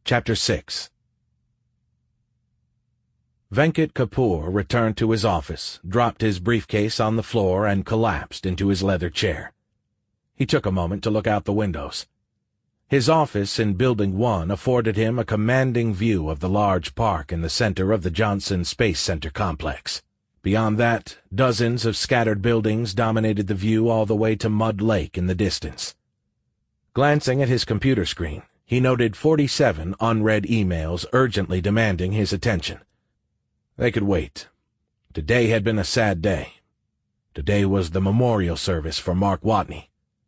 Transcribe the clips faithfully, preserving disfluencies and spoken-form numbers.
Chapter six. Venkat Kapoor returned to his office, dropped his briefcase on the floor, and collapsed into his leather chair. He took a moment to look out the windows. His office in Building one afforded him a commanding view of the large park in the center of the Johnson Space Center complex. Beyond that, dozens of scattered buildings dominated the view all the way to Mud Lake in the distance. Glancing at his computer screen, he noted forty-seven unread emails urgently demanding his attention. They could wait. Today had been a sad day. Today was the memorial service for Mark Watney.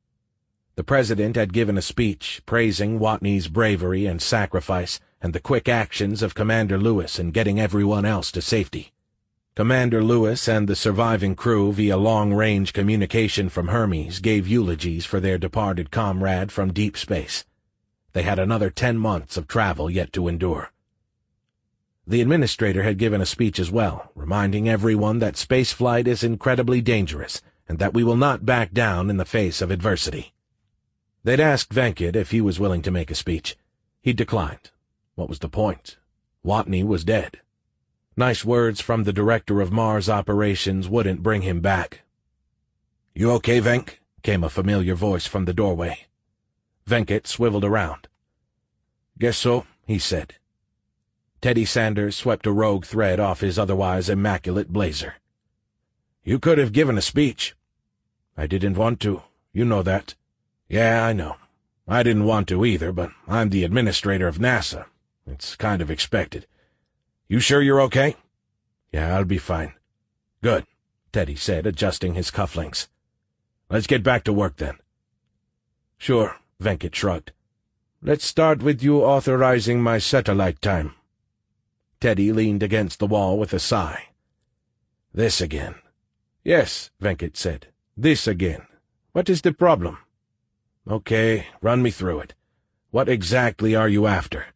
The president had given a speech praising Watney's bravery and sacrifice and the quick actions of Commander Lewis in getting everyone else to safety. Commander Lewis and the surviving crew via long-range communication from Hermes gave eulogies for their departed comrade from deep space. They had another ten months of travel yet to endure. The administrator had given a speech as well, reminding everyone that spaceflight is incredibly dangerous and that we will not back down in the face of adversity. They'd asked Venkat if he was willing to make a speech. He declined. What was the point? Watney was dead. Nice words from the director of Mars operations wouldn't bring him back. "You okay, Venk?" came a familiar voice from the doorway. Venkat swiveled around. "Guess so," he said. Teddy Sanders swept a rogue thread off his otherwise immaculate blazer. "You could have given a speech." "I didn't want to. You know that." "Yeah, I know. I didn't want to either, but I'm the administrator of NASA. It's kind of expected. You sure you're okay?" "Yeah, I'll be fine." "Good," Teddy said, adjusting his cufflinks. "Let's get back to work then." "Sure," Venkat shrugged. "Let's start with you authorizing my satellite time." Teddy leaned against the wall with a sigh. "This again." "Yes," Venkat said. "This again. What is the problem?" "Okay, run me through it. What exactly are you after?"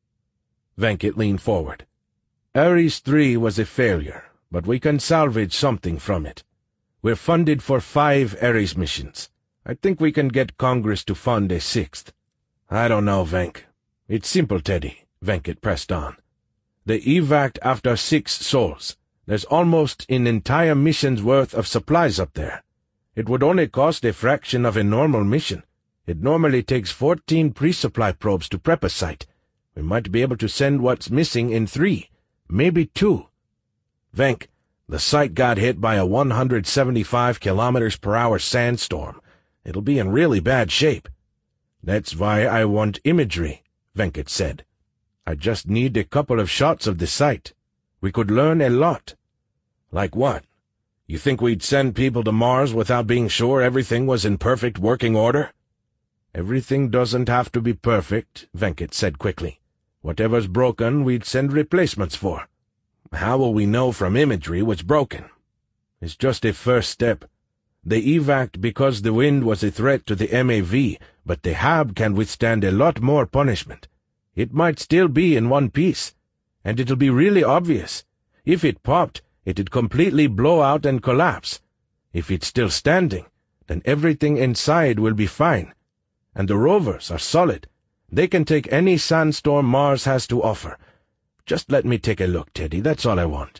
Venkat leaned forward. "Ares three was a failure, but we can salvage something from it. We're funded for five Ares missions. I think we can get Congress to fund a sixth." "I don't know, Venk. It's simple, Teddy," Venkat pressed on. "They evac after six sols. There's almost an entire mission's worth of supplies up there. It would only cost a fraction of a normal mission. It normally takes fourteen pre-supply probes to prep a site. We might be able to send what's missing in three, maybe two." "Venk, the site got hit by a one hundred seventy-five kilometers per hour sandstorm. It'll be in really bad shape." "That's why I want imagery," Venkat said. "I just need a couple of shots of the site. We could learn a lot." "Like what? You think we'd send people to Mars without being sure everything was in perfect working order?" "Everything doesn't have to be perfect," Venkat said quickly. "Whatever's broken, we'd send replacements for." "How will we know from imagery what's broken?" "It's just a first step. They evac'd because the wind was a threat to the M A V, but the Hab can withstand a lot more punishment. It might still be in one piece, and it'll be really obvious. If it popped, it'd completely blow out and collapse. If it's still standing, then everything inside will be fine. And the rovers are solid. They can take any sandstorm Mars has to offer. Just let me take a look, Teddy, that's all I want."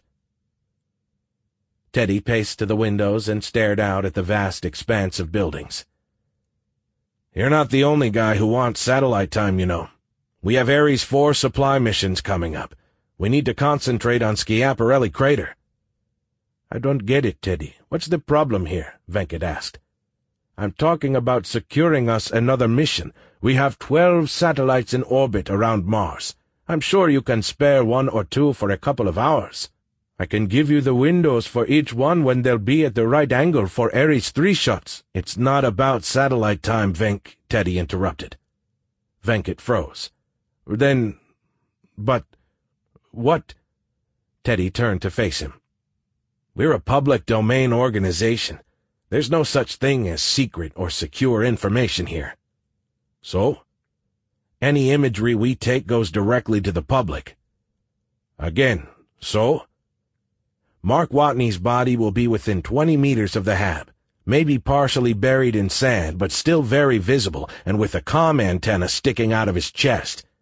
Teddy paced to the windows and stared out at the vast expanse of buildings. "You're not the only guy who wants satellite time, you know. We have Ares four supply missions coming up. We need to concentrate on Schiaparelli Crater." "I don't get it, Teddy. What's the problem here?" Venkat asked. "I'm talking about securing us another mission. We have twelve satellites in orbit around Mars. I'm sure you can spare one or two for a couple of hours. I can give you the windows for each one when they'll be at the right angle for Ares three shots." "It's not about satellite time, Venk," Teddy interrupted. Venkat froze. "Then, but, what?" Teddy turned to face him. "We're a public domain organization. There's no such thing as secret or secure information here." "So?" "Any imagery we take goes directly to the public." "Again, so?" "Mark Watney's body will be within twenty meters of the Hab, maybe partially buried in sand, but still very visible and with a comm antenna sticking out of his chest.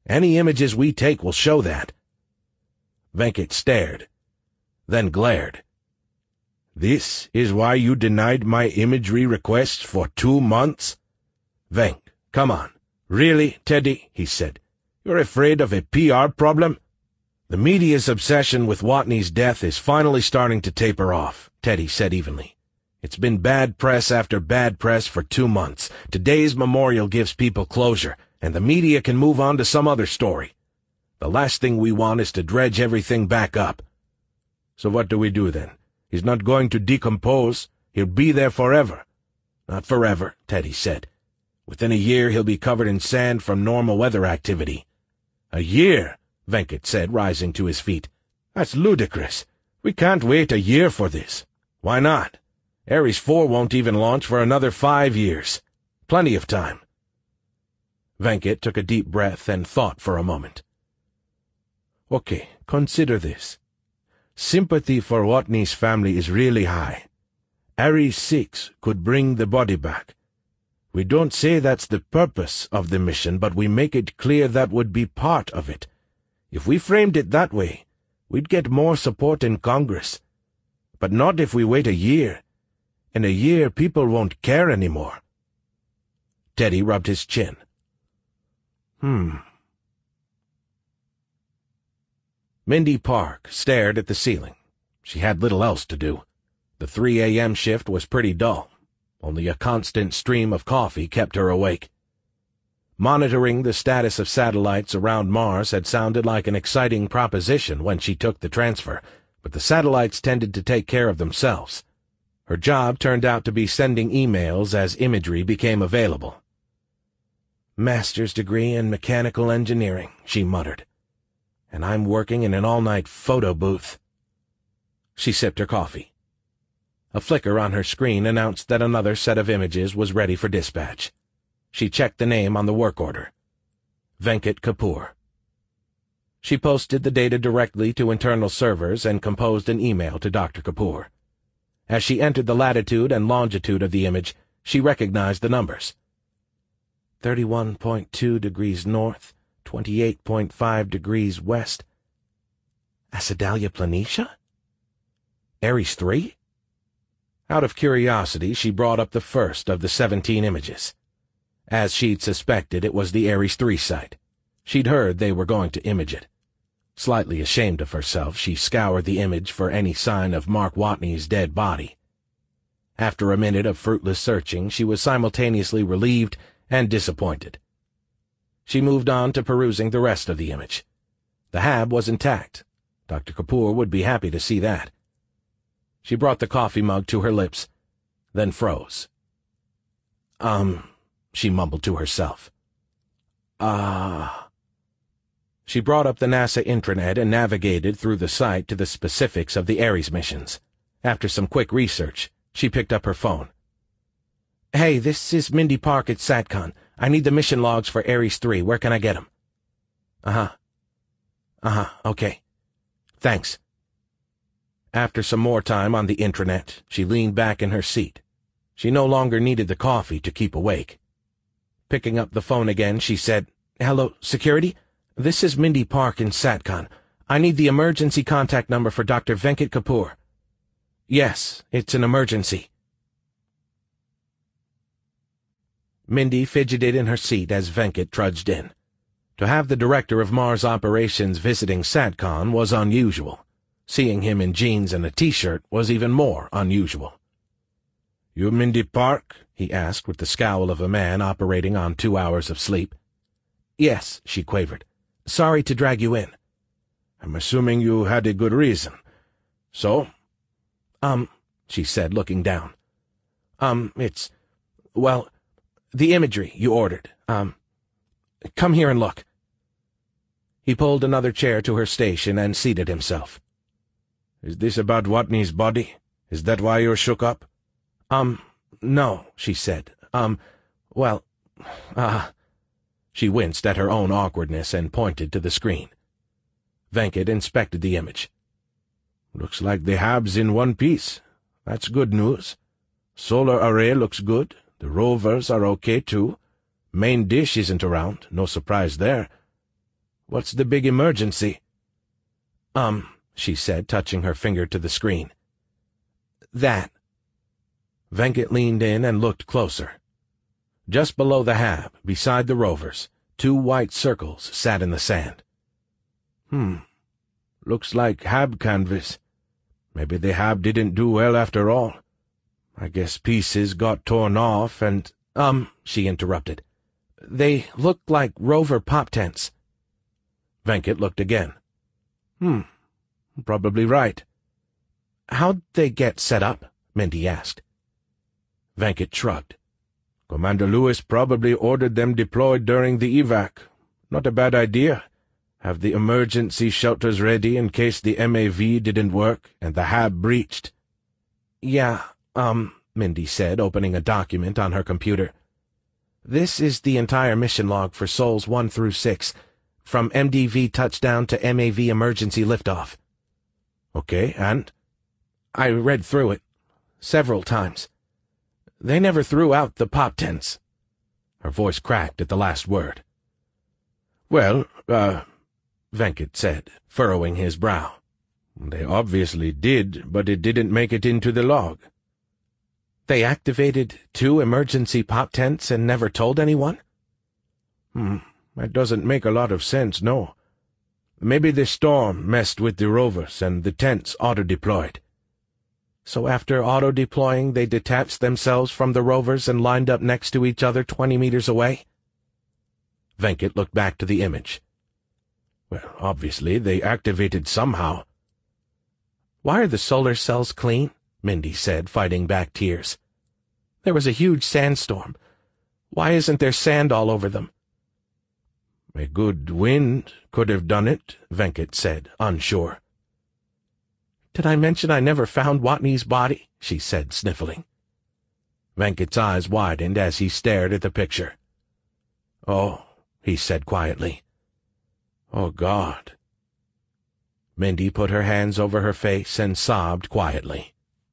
Any images we take will show that." Venkat stared, then glared. "This is why you denied my imagery requests for two months? Venk, come on. Really, Teddy," he said. "You're afraid of a P R problem?" "The media's obsession with Watney's death is finally starting to taper off," Teddy said evenly. "It's been bad press after bad press for two months. Today's memorial gives people closure, and the media can move on to some other story. The last thing we want is to dredge everything back up." "So what do we do then? He's not going to decompose. He'll be there forever." "Not forever," Teddy said. "Within a year he'll be covered in sand from normal weather activity." "A year?" Venkat said, rising to his feet. "That's ludicrous. We can't wait a year for this." "Why not? Ares four won't even launch for another five years. Plenty of time." Venkat took a deep breath and thought for a moment. "Okay, consider this. Sympathy for Watney's family is really high. Ares six could bring the body back. We don't say that's the purpose of the mission, but we make it clear that would be part of it. If we framed it that way, we'd get more support in Congress. But not if we wait a year. In a year, people won't care anymore." Teddy rubbed his chin. Hmm. Mindy Park stared at the ceiling. She had little else to do. The three a m shift was pretty dull. Only a constant stream of coffee kept her awake. Monitoring the status of satellites around Mars had sounded like an exciting proposition when she took the transfer, but the satellites tended to take care of themselves. Her job turned out to be sending emails as imagery became available. "Master's degree in mechanical engineering," she muttered. "And I'm working in an all-night photo booth." She sipped her coffee. A flicker on her screen announced that another set of images was ready for dispatch. She checked the name on the work order. Venkat Kapoor. She posted the data directly to internal servers and composed an email to Doctor Kapoor. As she entered the latitude and longitude of the image, she recognized the numbers. thirty-one point two degrees north, twenty-eight point five degrees west. Acidalia Planitia? Ares three? Out of curiosity, she brought up the first of the seventeen images. As she'd suspected, it was the Ares three site. She'd heard they were going to image it. Slightly ashamed of herself, she scoured the image for any sign of Mark Watney's dead body. After a minute of fruitless searching, she was simultaneously relieved and disappointed. She moved on to perusing the rest of the image. The hab was intact. Doctor Kapoor would be happy to see that. She brought the coffee mug to her lips, then froze. Um, she mumbled to herself. Ah. She brought up the NASA intranet and navigated through the site to the specifics of the Ares missions. After some quick research, she picked up her phone. "Hey, this is Mindy Park at SATCON. I need the mission logs for Ares three. Where can I get them?" Uh-huh. Uh-huh, okay. Thanks. After some more time on the intranet, she leaned back in her seat. She no longer needed the coffee to keep awake. Picking up the phone again, she said, "Hello, security? This is Mindy Park in SATCON. I need the emergency contact number for Doctor Venkat Kapoor." "Yes, it's an emergency." Mindy fidgeted in her seat as Venkat trudged in. To have the director of Mars operations visiting SATCON was unusual. Seeing him in jeans and a T-shirt was even more unusual. "You Mindy Park?" he asked with the scowl of a man operating on two hours of sleep. "Yes," she quavered. "Sorry to drag you in." "I'm assuming you had a good reason. So?" Um, she said, looking down. Um, it's, well, the imagery you ordered. Um, come here and look." He pulled another chair to her station and seated himself. "Is this about Watney's body? Is that why you're shook up?" Um, no, she said. Um, well, ah... Uh, She winced at her own awkwardness and pointed to the screen. Venkat inspected the image. "Looks like the hab's in one piece. That's good news. Solar array looks good. The rovers are okay, too. Main dish isn't around. No surprise there. What's the big emergency?" Um, she said, touching her finger to the screen. "That." Venkit leaned in and looked closer. Just below the hab, beside the rovers, two white circles sat in the sand. Hmm. Looks like hab canvas. Maybe the hab didn't do well after all. I guess pieces got torn off and— Um, she interrupted. They look like rover pop tents. Venkit looked again. Hmm. Probably right. How'd they get set up? Mindy asked. Venkit shrugged. Commander Lewis probably ordered them deployed during the evac. Not a bad idea. Have the emergency shelters ready in case the M A V didn't work and the hab breached. Yeah, um, Mindy said, opening a document on her computer. This is the entire mission log for Sols one through six, from M D V touchdown to M A V emergency liftoff. Okay, and? I read through it. Several times. They never threw out the pop tents. Her voice cracked at the last word. Well, uh, Venkit said, furrowing his brow. They obviously did, but it didn't make it into the log. They activated two emergency pop tents and never told anyone? Hmm, that doesn't make a lot of sense, no. Maybe the storm messed with the rovers and the tents auto-deployed. So after auto-deploying, they detached themselves from the rovers and lined up next to each other twenty meters away? Venkit looked back to the image. Well, obviously, they activated somehow. Why are the solar cells clean? Mindy said, fighting back tears. There was a huge sandstorm. Why isn't there sand all over them? A good wind could have done it, Venkit said, unsure. Did I mention I never found Watney's body? She said, sniffling. Venkit's eyes widened as he stared at the picture. Oh, he said quietly. Oh, God. Mindy put her hands over her face and sobbed quietly.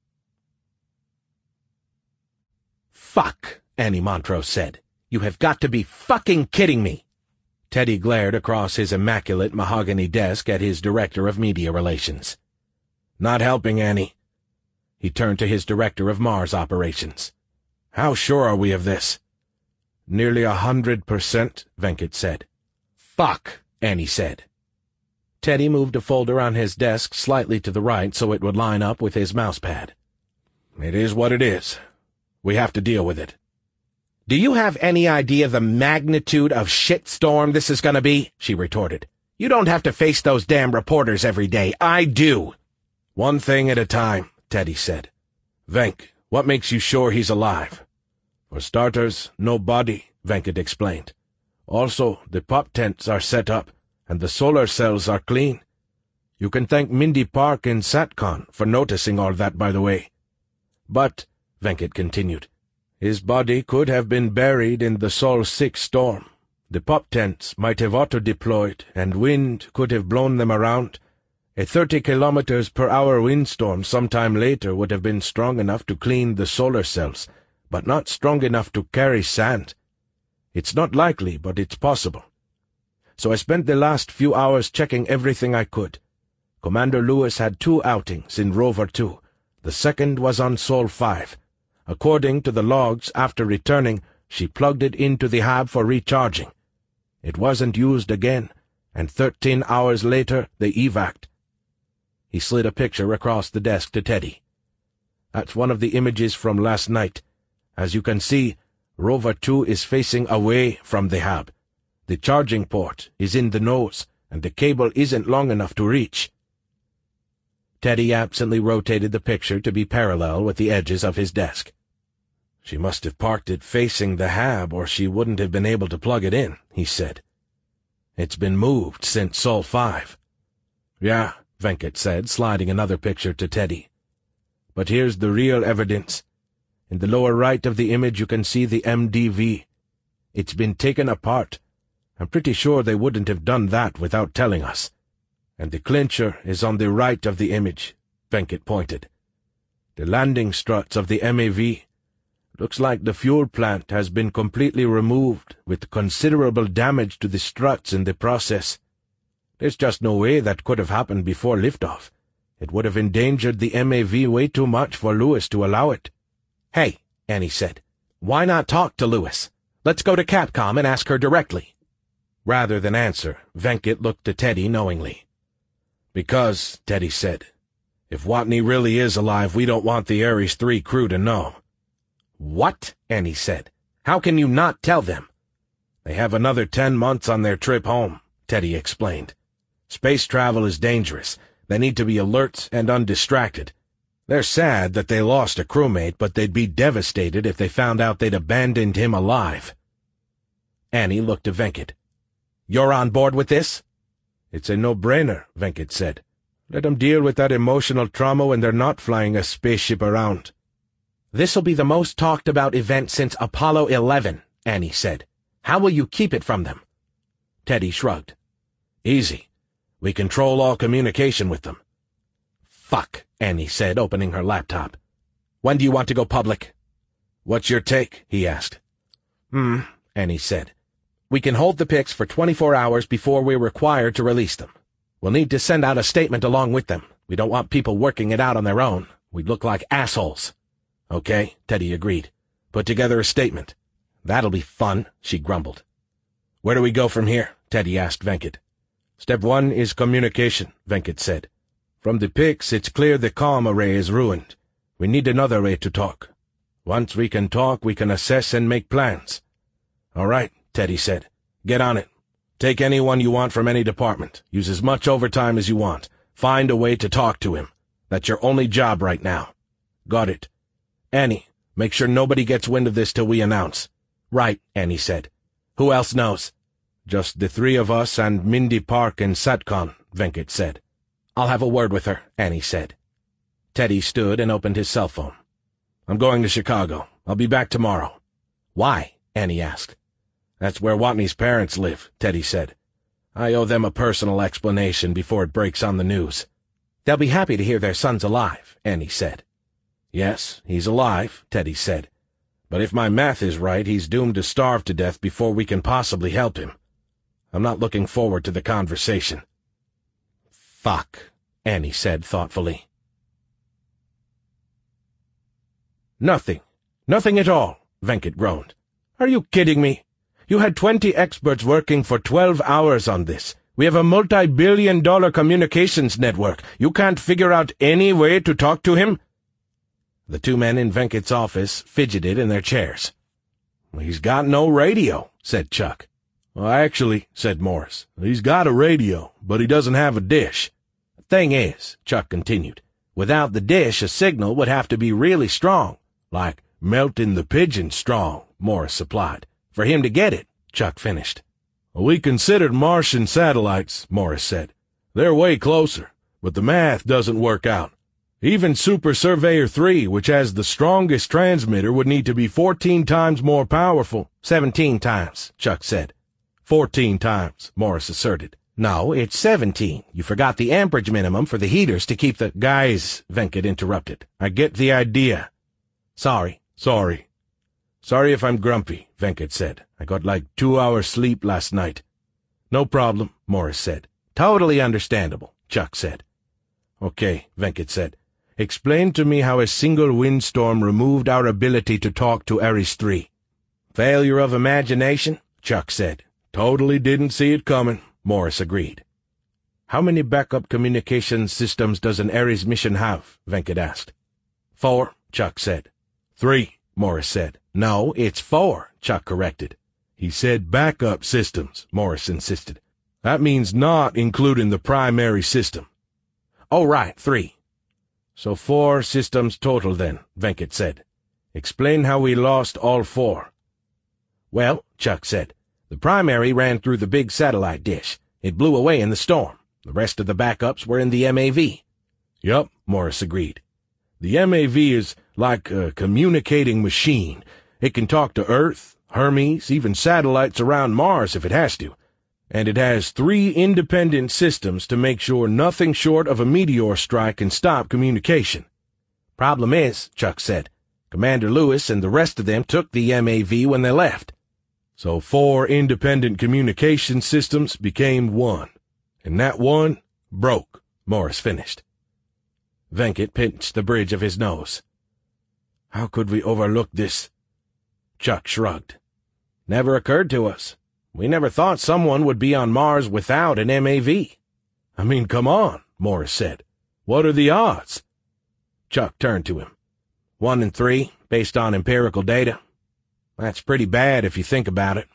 Fuck, Annie Montrose said. You have got to be fucking kidding me. Teddy glared across his immaculate mahogany desk at his director of media relations. Not helping, Annie. He turned to his director of Mars operations. How sure are we of this? Nearly a hundred percent, Venkit said. Fuck, Annie said. Teddy moved a folder on his desk slightly to the right so it would line up with his mousepad. It is what it is. We have to deal with it. Do you have any idea the magnitude of shitstorm this is going to be? She retorted. You don't have to face those damn reporters every day. I do. One thing at a time, Teddy said. Venk, what makes you sure he's alive? For starters, no body, Venkit explained. Also, the pop tents are set up, and the solar cells are clean. You can thank Mindy Park and SatCon for noticing all that, by the way. But, Venkit continued, his body could have been buried in the Sol six storm. The pop tents might have auto-deployed, and wind could have blown them around. A thirty kilometers per hour windstorm sometime later would have been strong enough to clean the solar cells, but not strong enough to carry sand. It's not likely, but it's possible. So I spent the last few hours checking everything I could. Commander Lewis had two outings in Rover two. The second was on Sol five. According to the logs, after returning, she plugged it into the hab for recharging. It wasn't used again, and thirteen hours later they evac'd. He slid a picture across the desk to Teddy. That's one of the images from last night. As you can see, Rover two is facing away from the hab. The charging port is in the nose, and the cable isn't long enough to reach. Teddy absently rotated the picture to be parallel with the edges of his desk. She must have parked it facing the hab, or she wouldn't have been able to plug it in, he said. It's been moved since Sol five. Yeah, Venkit said, sliding another picture to Teddy. But here's the real evidence. In the lower right of the image you can see the M D V. It's been taken apart. I'm pretty sure they wouldn't have done that without telling us. And the clincher is on the right of the image, Venkit pointed. The landing struts of the M A V. Looks like the fuel plant has been completely removed, with considerable damage to the struts in the process. There's just no way that could have happened before liftoff. It would have endangered the M A V way too much for Lewis to allow it. Hey, Annie said, why not talk to Lewis? Let's go to Capcom and ask her directly. Rather than answer, Venkit looked to Teddy knowingly. Because, Teddy said, if Watney really is alive, we don't want the Ares three crew to know. What? Annie said. How can you not tell them? They have another ten months on their trip home, Teddy explained. Space travel is dangerous. They need to be alert and undistracted. They're sad that they lost a crewmate, but they'd be devastated if they found out they'd abandoned him alive. Annie looked to Venkit. You're on board with this? It's a no-brainer, Venkit said. Let them deal with that emotional trauma when they're not flying a spaceship around. This'll be the most talked-about event since Apollo eleven, Annie said. How will you keep it from them? Teddy shrugged. Easy. We control all communication with them. Fuck, Annie said, opening her laptop. When do you want to go public? What's your take? He asked. Hmm, Annie said. We can hold the pics for twenty-four hours before we're required to release them. We'll need to send out a statement along with them. We don't want people working it out on their own. We'd look like assholes. Okay, Teddy agreed. Put together a statement. That'll be fun, she grumbled. Where do we go from here? Teddy asked Venkit. Step one is communication, Venkit said. From the pics, it's clear the comm array is ruined. We need another way to talk. Once we can talk, we can assess and make plans. All right, Teddy said. Get on it. Take anyone you want from any department. Use as much overtime as you want. Find a way to talk to him. That's your only job right now. Got it. Annie, make sure nobody gets wind of this till we announce. Right, Annie said. Who else knows? Just the three of us and Mindy Park and Satcon, Venkit said. I'll have a word with her, Annie said. Teddy stood and opened his cell phone. I'm going to Chicago. I'll be back tomorrow. Why? Annie asked. That's where Watney's parents live, Teddy said. I owe them a personal explanation before it breaks on the news. They'll be happy to hear their son's alive, Annie said. Yes, he's alive, Teddy said. But if my math is right, he's doomed to starve to death before we can possibly help him. I'm not looking forward to the conversation. Fuck, Annie said thoughtfully. Nothing. Nothing at all, Venkit groaned. Are you kidding me? You had twenty experts working for twelve hours on this. We have a multi-billion dollar communications network. You can't figure out any way to talk to him? The two men in Venkit's office fidgeted in their chairs. He's got no radio, said Chuck. Well, actually, said Morris, he's got a radio, but he doesn't have a dish. The thing is, Chuck continued, without the dish, a signal would have to be really strong, like melting the pigeon strong, Morris supplied. For him to get it, Chuck finished. We considered Martian satellites, Morris said. They're way closer, but the math doesn't work out. Even Super Surveyor three, which has the strongest transmitter, would need to be fourteen times more powerful. Seventeen times, Chuck said. Fourteen times, Morris asserted. No, it's seventeen. You forgot the amperage minimum for the heaters to keep the— Guys, Venkit interrupted. I get the idea. Sorry. Sorry. Sorry if I'm grumpy, Venkit said. I got like two hours sleep last night. No problem, Morris said. Totally understandable, Chuck said. Okay, Venkit said. Explain to me how a single windstorm removed our ability to talk to Ares three. Failure of imagination, Chuck said. Totally didn't see it coming, Morris agreed. How many backup communication systems does an Ares mission have? Venkit asked. Four, Chuck said. Three, Morris said. No, it's four, Chuck corrected. He said backup systems, Morris insisted. That means not including the primary system. Oh, right, three. So four systems total then, Venkit said. Explain how we lost all four. Well, Chuck said, the primary ran through the big satellite dish. It blew away in the storm. The rest of the backups were in the M A V. Yup, Morris agreed. The M A V is like a communicating machine. It can talk to Earth, Hermes, even satellites around Mars if it has to. And it has three independent systems to make sure nothing short of a meteor strike can stop communication. Problem is, Chuck said, Commander Lewis and the rest of them took the M A V when they left. So four independent communication systems became one. And that one broke, Morris finished. Venkit pinched the bridge of his nose. How could we overlook this? Chuck shrugged. Never occurred to us. We never thought someone would be on Mars without an M A V. I mean, come on, Morris said. What are the odds? Chuck turned to him. One in three, based on empirical data. That's pretty bad if you think about it.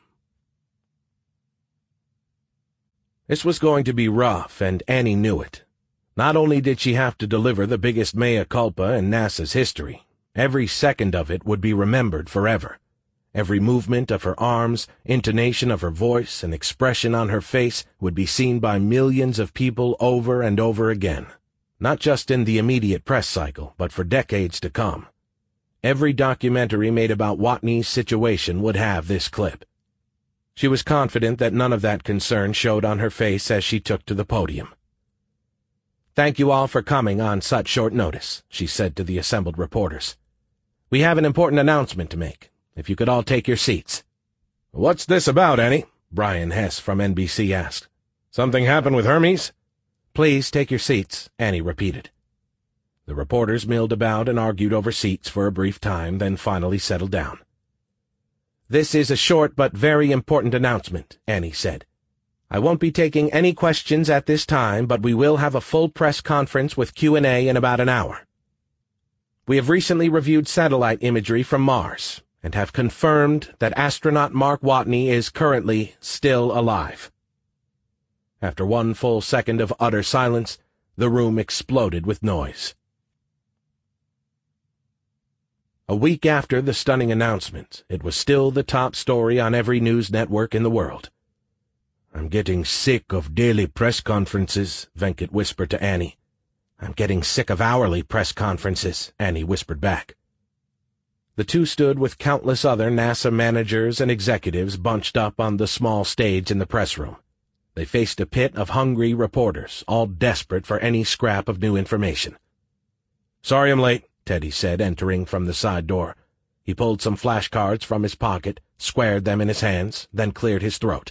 This was going to be rough, and Annie knew it. Not only did she have to deliver the biggest mea culpa in NASA's history, every second of it would be remembered forever. Every movement of her arms, intonation of her voice, and expression on her face would be seen by millions of people over and over again. Not just in the immediate press cycle, but for decades to come. Every documentary made about Watney's situation would have this clip. She was confident that none of that concern showed on her face as she took to the podium. Thank you all for coming on such short notice, she said to the assembled reporters. We have an important announcement to make. If you could all take your seats. What's this about, Annie? Brian Hess from N B C asked. Something happened with Hermes? Please take your seats, Annie repeated. The reporters milled about and argued over seats for a brief time, then finally settled down. This is a short but very important announcement, Annie said. I won't be taking any questions at this time, but we will have a full press conference with Q and A in about an hour. We have recently reviewed satellite imagery from Mars and have confirmed that astronaut Mark Watney is currently still alive. After one full second of utter silence, the room exploded with noise. A week after the stunning announcement, it was still the top story on every news network in the world. I'm getting sick of daily press conferences, Venkit whispered to Annie. I'm getting sick of hourly press conferences, Annie whispered back. The two stood with countless other NASA managers and executives bunched up on the small stage in the press room. They faced a pit of hungry reporters, all desperate for any scrap of new information. Sorry I'm late, Teddy said, entering from the side door. He pulled some flashcards from his pocket, squared them in his hands, then cleared his throat.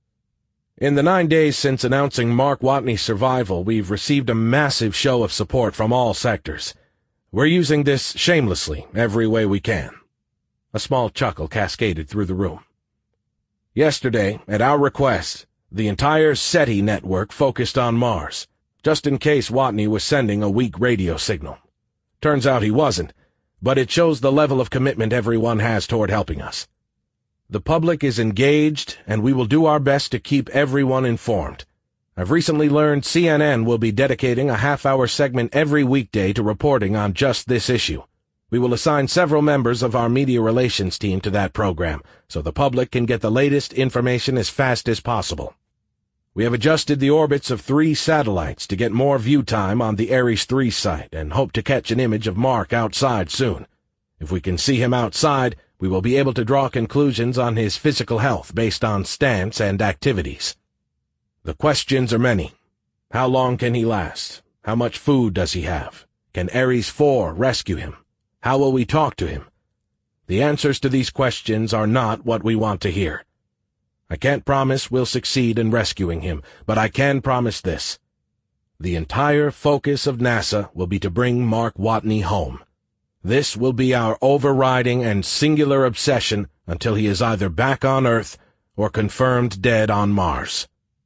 In the nine days since announcing Mark Watney's survival, we've received a massive show of support from all sectors. We're using this shamelessly, every way we can. A small chuckle cascaded through the room. Yesterday, at our request, the entire SETI network focused on Mars, just in case Watney was sending a weak radio signal. Turns out he wasn't, but it shows the level of commitment everyone has toward helping us. The public is engaged, and we will do our best to keep everyone informed. I've recently learned C N N will be dedicating a half-hour segment every weekday to reporting on just this issue. We will assign several members of our media relations team to that program, so the public can get the latest information as fast as possible. We have adjusted the orbits of three satellites to get more view time on the Ares three site and hope to catch an image of Mark outside soon. If we can see him outside, we will be able to draw conclusions on his physical health based on stance and activities. The questions are many. How long can he last? How much food does he have? Can Ares four rescue him? How will we talk to him? The answers to these questions are not what we want to hear. I can't promise we'll succeed in rescuing him, but I can promise this. The entire focus of NASA will be to bring Mark Watney home. This will be our overriding and singular obsession until he is either back on Earth or confirmed dead on Mars.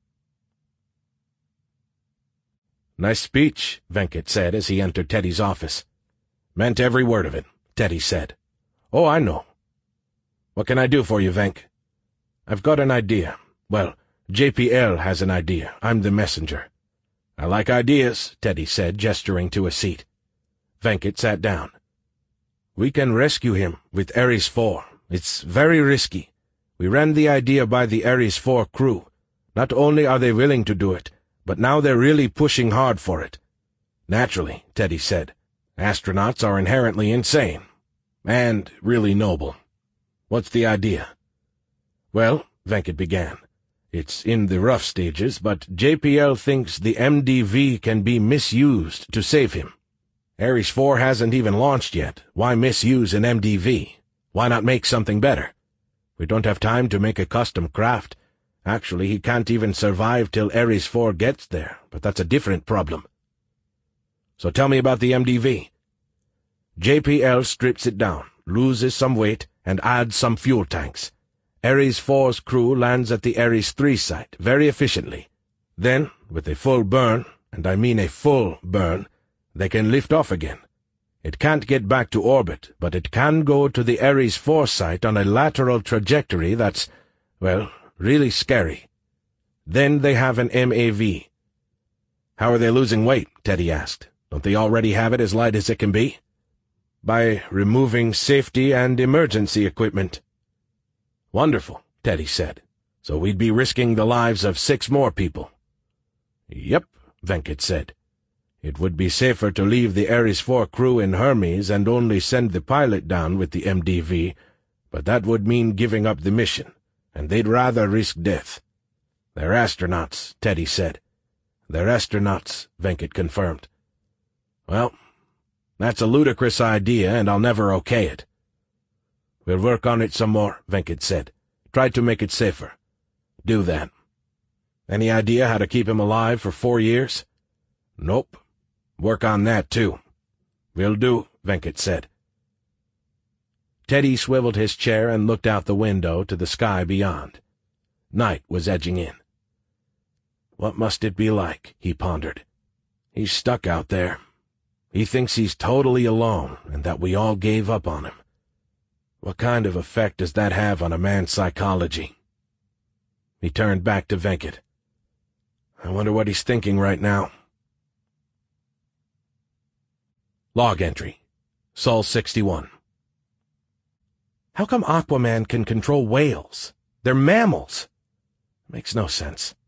Nice speech, Venkit said as he entered Teddy's office. Meant every word of it, Teddy said. Oh, I know. What can I do for you, Venk? I've got an idea. Well, J P L has an idea. I'm the messenger. I like ideas, Teddy said, gesturing to a seat. Venkit sat down. We can rescue him with Ares four. It's very risky. We ran the idea by the Ares four crew. Not only are they willing to do it, but now they're really pushing hard for it. Naturally, Teddy said. Astronauts are inherently insane. And really noble. What's the idea? Well, Venkit began, it's in the rough stages, but J P L thinks the M D V can be misused to save him. Ares four hasn't even launched yet. Why misuse an M D V? Why not make something better? We don't have time to make a custom craft. Actually, he can't even survive till Ares four gets there, but that's a different problem. So tell me about the M D V. J P L strips it down, loses some weight, and adds some fuel tanks. Ares four's crew lands at the Ares three site very efficiently. Then, with a full burn, and I mean a full burn, they can lift off again. It can't get back to orbit, but it can go to the Ares four site on a lateral trajectory that's, well, really scary. Then they have an M A V. How are they losing weight? Teddy asked. Don't they already have it as light as it can be? By removing safety and emergency equipment. Wonderful, Teddy said. So we'd be risking the lives of six more people. Yep, Venkat said. It would be safer to leave the Ares four crew in Hermes and only send the pilot down with the M D V, but that would mean giving up the mission, and they'd rather risk death. They're astronauts, Teddy said. They're astronauts, Venkat confirmed. Well, that's a ludicrous idea, and I'll never okay it. We'll work on it some more, Venkat said. Try to make it safer. Do that. Any idea how to keep him alive for four years? Nope. Work on that, too. Will do, Venkat said. Teddy swiveled his chair and looked out the window to the sky beyond. Night was edging in. What must it be like, he pondered. He's stuck out there. He thinks he's totally alone and that we all gave up on him. What kind of effect does that have on a man's psychology? He turned back to Venkat. I wonder what he's thinking right now. Log entry. Sol sixty-one. How come Aquaman can control whales? They're mammals. Makes no sense.